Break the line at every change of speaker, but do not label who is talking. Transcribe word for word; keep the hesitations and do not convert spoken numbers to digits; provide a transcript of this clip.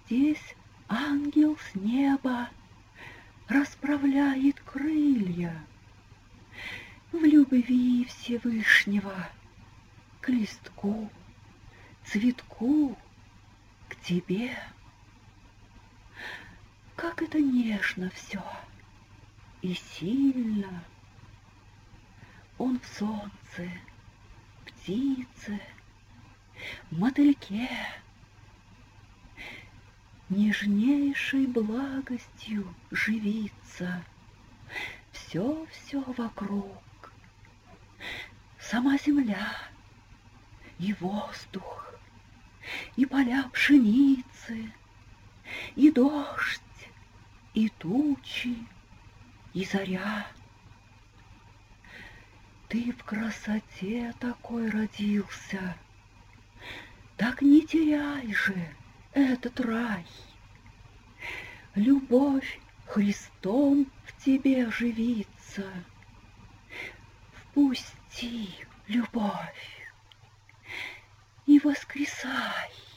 здесь ангел с неба расправляет крылья в любви Всевышнего к листку, цветку, к тебе. Как это нежно все и сильно. Он в солнце, птице, мотыльке, нежнейшей благостью живится все-все вокруг. Сама земля и воздух, и поля пшеницы, и дождь, и тучи, и заря. Ты в красоте такой родился, так не теряй же этот рай. Любовь Христом в тебе живится. Впусти любовь и воскресай.